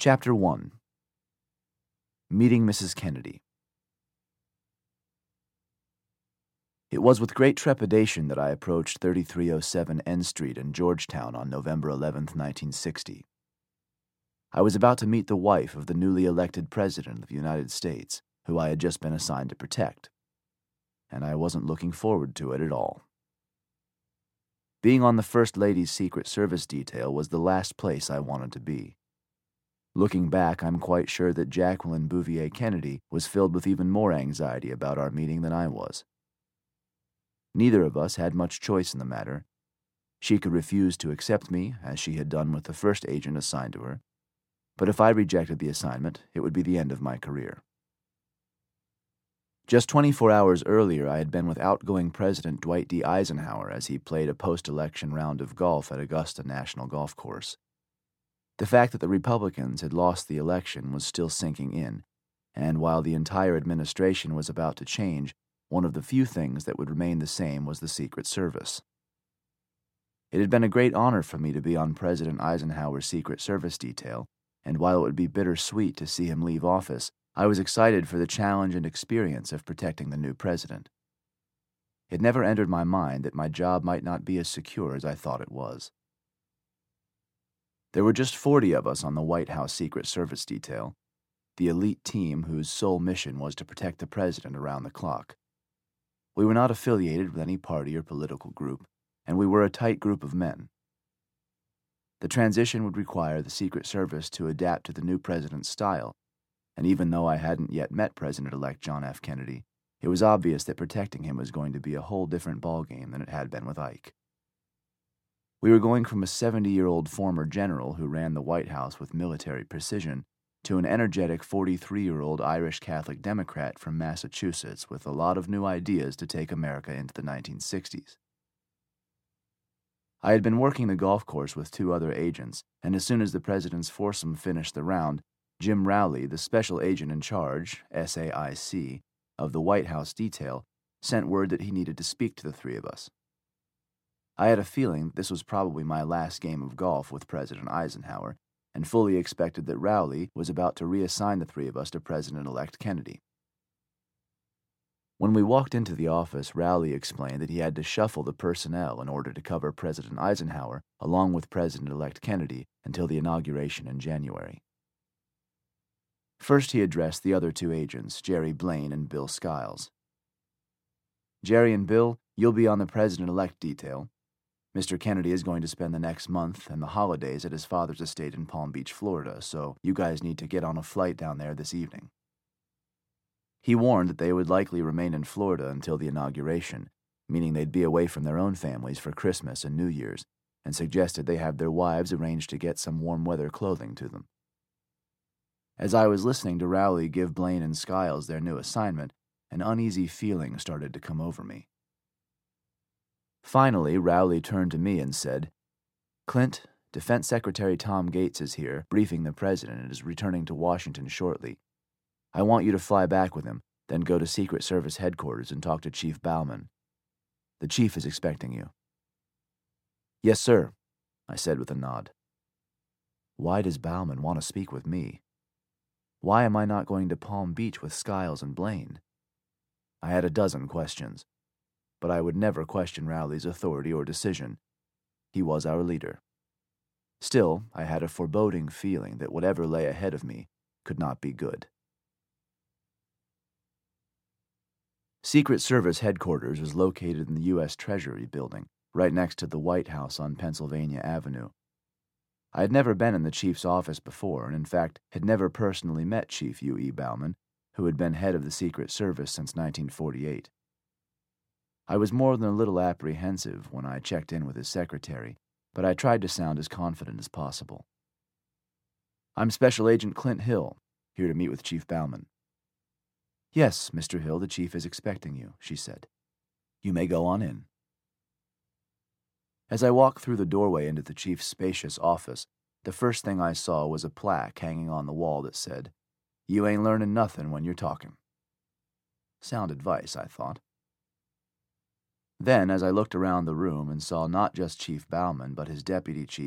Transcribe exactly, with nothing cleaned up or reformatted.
Chapter one. Meeting Missus Kennedy. It was with great trepidation that I approached thirty-three oh seven N Street in Georgetown on November eleventh, nineteen sixty. I was about to meet the wife of the newly elected President of the United States, who I had just been assigned to protect, and I wasn't looking forward to it at all. Being on the First Lady's Secret Service detail was the last place I wanted to be. Looking back, I'm quite sure that Jacqueline Bouvier Kennedy was filled with even more anxiety about our meeting than I was. Neither of us had much choice in the matter. She could refuse to accept me, as she had done with the first agent assigned to her, but if I rejected the assignment, it would be the end of my career. Just twenty-four hours earlier, I had been with outgoing President Dwight D. Eisenhower as he played a post-election round of golf at Augusta National Golf Course. The fact that the Republicans had lost the election was still sinking in, and while the entire administration was about to change, one of the few things that would remain the same was the Secret Service. It had been a great honor for me to be on President Eisenhower's Secret Service detail, and while it would be bittersweet to see him leave office, I was excited for the challenge and experience of protecting the new president. It never entered my mind that my job might not be as secure as I thought it was. There were just forty of us on the White House Secret Service detail, the elite team whose sole mission was to protect the president around the clock. We were not affiliated with any party or political group, and we were a tight group of men. The transition would require the Secret Service to adapt to the new president's style, and even though I hadn't yet met President-elect John F. Kennedy, it was obvious that protecting him was going to be a whole different ballgame than it had been with Ike. We were going from a seventy-year-old former general who ran the White House with military precision to an energetic forty-three-year-old Irish Catholic Democrat from Massachusetts with a lot of new ideas to take America into the nineteen sixties. I had been working the golf course with two other agents, and as soon as the president's foursome finished the round, Jim Rowley, the special agent in charge, S A I C, of the White House detail, sent word that he needed to speak to the three of us. I had a feeling this was probably my last game of golf with President Eisenhower, and fully expected that Rowley was about to reassign the three of us to President-elect Kennedy. When we walked into the office, Rowley explained that he had to shuffle the personnel in order to cover President Eisenhower along with President-elect Kennedy until the inauguration in January. First, he addressed the other two agents, Jerry Blaine and Bill Skiles. Jerry and Bill, you'll be on the President-elect detail. Mister Kennedy is going to spend the next month and the holidays at his father's estate in Palm Beach, Florida, so you guys need to get on a flight down there this evening. He warned that they would likely remain in Florida until the inauguration, meaning they'd be away from their own families for Christmas and New Year's, and suggested they have their wives arrange to get some warm weather clothing to them. As I was listening to Rowley give Blaine and Skiles their new assignment, an uneasy feeling started to come over me. Finally, Rowley turned to me and said, "Clint, Defense Secretary Tom Gates is here, briefing the President and is returning to Washington shortly. I want you to fly back with him, then go to Secret Service headquarters and talk to Chief Bauman. The Chief is expecting you." "Yes, sir," I said with a nod. Why does Bauman want to speak with me? Why am I not going to Palm Beach with Skiles and Blaine? I had a dozen questions, but I would never question Rowley's authority or decision. He was our leader. Still, I had a foreboding feeling that whatever lay ahead of me could not be good. Secret Service headquarters was located in the U S Treasury building, right next to the White House on Pennsylvania Avenue. I had never been in the Chief's office before, and in fact had never personally met Chief U E Bauman, who had been head of the Secret Service since nineteen forty-eight. I was more than a little apprehensive when I checked in with his secretary, but I tried to sound as confident as possible. "I'm Special Agent Clint Hill, here to meet with Chief Bauman." "Yes, Mister Hill, the Chief is expecting you," she said. "You may go on in." As I walked through the doorway into the Chief's spacious office, the first thing I saw was a plaque hanging on the wall that said, "You ain't learning nothing when you're talking." Sound advice, I thought. Then, as I looked around the room and saw not just Chief Bauman, but his deputy chief,